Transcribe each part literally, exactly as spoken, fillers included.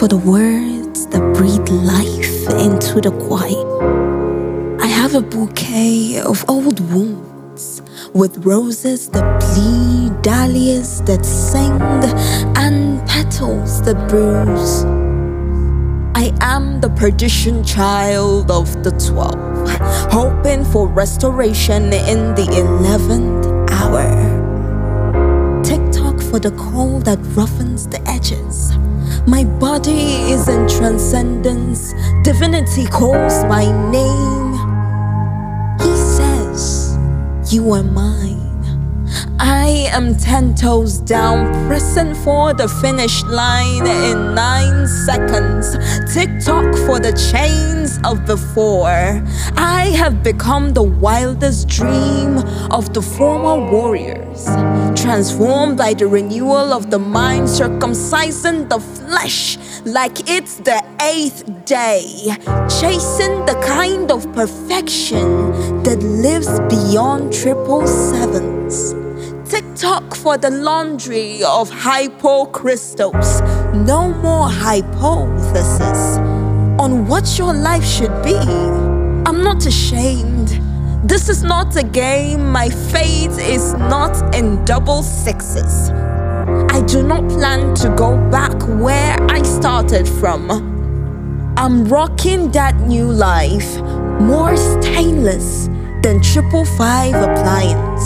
for the words that breathe life into the quiet. I have a bouquet of old wounds with roses that bleed, dahlias that sing, and petals that bruise. I am the perdition child of the twelve, hoping for restoration in the eleventh hour. TikTok for the cold that roughens the edges. My body is in transcendence. Divinity calls my name. He says, you are mine. I am ten toes down, pressing for the finish line in nine seconds. TikTok for the chains of before. I have become the wildest dream of the former warriors, transformed by the renewal of the mind, circumcising the flesh like it's the eighth day, chasing the kind of perfection that lives beyond triple sevens. TikTok for the laundry of hypocrystals. No more hypothesis on what your life should be. I'm not ashamed. This is not a game. My fate is not in double sixes. I do not plan to go back where I started from. I'm rocking that new life, more stainless than triple five appliance.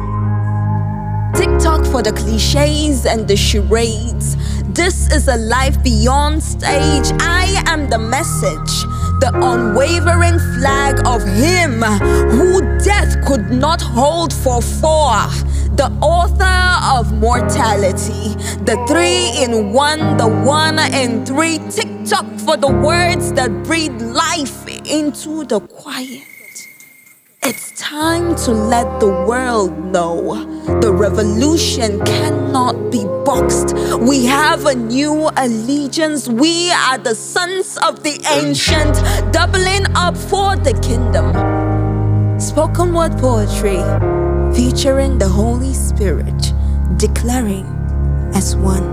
TikTok for the cliches and the charades. This is a life beyond stage. I am the message, the unwavering flag of him who death could not hold for four. The author of mortality, the three in one, the one in three. TikTok for the words that breathe life into the quiet. It's time to let the world know the revolution cannot be boxed. We have a new allegiance. We are the sons of the ancient, doubling up for the kingdom. Spoken word poetry, featuring the Holy Spirit, declaring as one.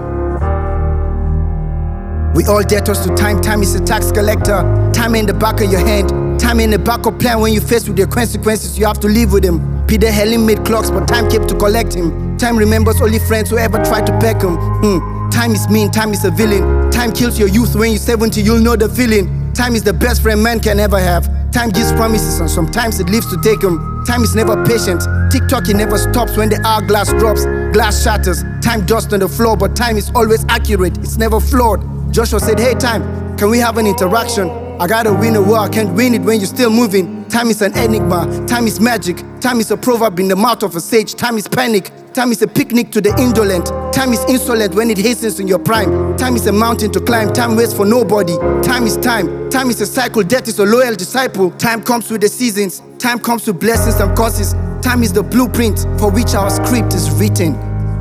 We all debtors to time. Time is a tax collector. Time in the back of your hand. Time in the backup plan when you're faced with your consequences, you have to live with him. Peter Helen made clocks, but time kept to collect him. Time remembers only friends who ever tried to peck him. Hmm. Time is mean, time is a villain. Time kills your youth. When you're seventy, you'll know the feeling. Time is the best friend man can ever have. Time gives promises and sometimes it leaves to take them. Time is never patient. TikTok, it never stops when the hourglass drops. Glass shatters. Time dust on the floor, but time is always accurate. It's never flawed. Joshua said, hey time, can we have an interaction? I gotta win a war, I can't win it when you're still moving. Time is an enigma, time is magic. Time is a proverb in the mouth of a sage. Time is panic, time is a picnic to the indolent. Time is insolent when it hastens in your prime. Time is a mountain to climb, time waits for nobody. Time is time, time is a cycle, death is a loyal disciple. Time comes with the seasons, time comes with blessings and curses. Time is the blueprint for which our script is written.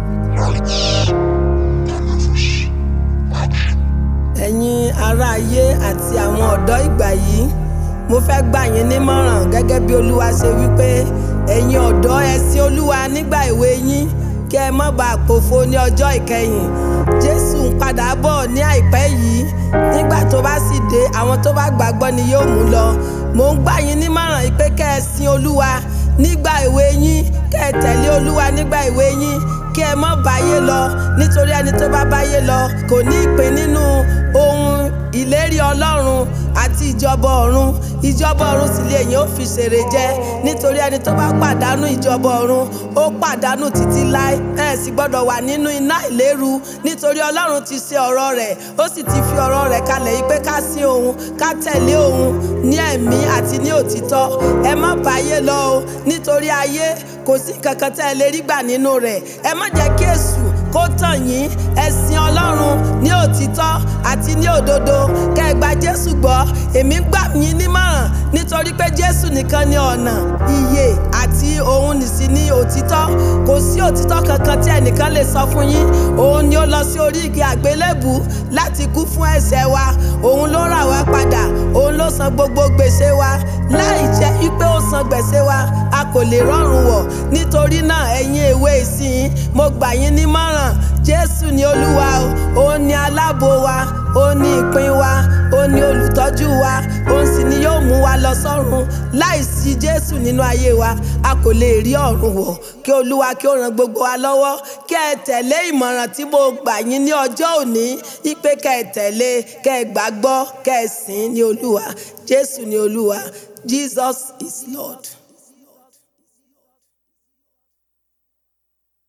Ẹ̀yin ará ayé àti àwọn ọ̀dọ́ ìgbà yìí, mo fẹ́ gbà yín nímọ̀ràn gẹ́gẹ́ bí Olúwa ṣe wípé ẹ̀yin ọ̀dọ́ ẹ sin Olúwa nígbà èwe yín kí ẹ má bàa pòfo ní ọjọ́ ìkẹyìn. Jésù ń padà bọ̀ ní àìpẹ́ yìí, nígbà tó bá sì dé àwọn tó bá gbàgbọ́ ni yóò mú lọ. Mo ń gbà yín nímọ̀ràn pé kẹ́ ẹ sin Olúwa nígbà èwe yín, kẹ́ ẹ tẹ̀lé Olúwa nígbà èwe yín, kí ẹ má báyé lọ, nítorí ẹni tó bá báyé lọ kò ní ìpín nínú ohun ìlérí Ọlọ́run àti ìjọba ọ̀run. Ìjọba ọ̀run sì lè yẹn ó fi ṣèrè jẹ, nítorí ẹni tó bá pàdánù ìjọba ọ̀run ó pàdánù títí láé. Ẹ sì gbọ́dọ̀ wà nínú iná ìléru, nítorí Ọlọ́run ti ṣe ọ̀rọ̀ rẹ̀, ó sì ti fi ọ̀rọ̀ rẹ̀ kalẹ̀ yìí pé ká sin òun, ká tẹ̀lé òun ní ẹ̀mí àti ní òtítọ́. Ẹ má báyé lọ o, nítorí ayé kò sí nǹkan kan tẹ́ ẹ lè rí gbà nínú rẹ̀. Ẹ má jẹ́ kí èṣù kó tàn yín. Ẹ sin Ọlọ́run ní òtítọ́ àti ní òdodo. Kẹ́ ẹ gba Jésù gbọ́. Èmi gbà yín nímọ̀ràn nítorí pé Jésù nìkan ni ọ̀nà, ìyè àti òun nìsí ní òtítọ́. Kò sí òtítọ́ kankan tí ẹnìkan lè sọ fún yín. Òun ni ó lọ sí orí igi àgbélébù láti kú fún ẹ̀ṣẹ̀ wa. Òun ló rà wá padà. Òun ló san gbogbo gbèsè wa. Láì jẹ́ wípé ó san gbèsè wa, a kò lè rọrùn wọ̀. Nítorí náà ẹ̀yin èwe ìsìn, mo gbà yín nímọ̀ràn. Jésù ni Olúwa o, òun ni aláàbò wa, òun ní ìpín wa, ó ní olùtọ́jú wa, òun sì ni yóò mú wa lọ sọ́run. Láìsí Jésù nínú ayé wa, a kò lè rí ọ̀run wọ̀. Kí Olúwa kí ó ran gbogbo wa lọ́wọ́. Kí ẹ tẹ̀lé ìmọ̀ràn tí mo gbà yín ní ọjọ́ òní, wípé kẹ́ ẹ tẹ̀lé, kẹ́ ẹ gbàgbọ́, kẹ́ ẹ sìn ní Olúwa. Jésù ni Olúwa. Jesus is Lord.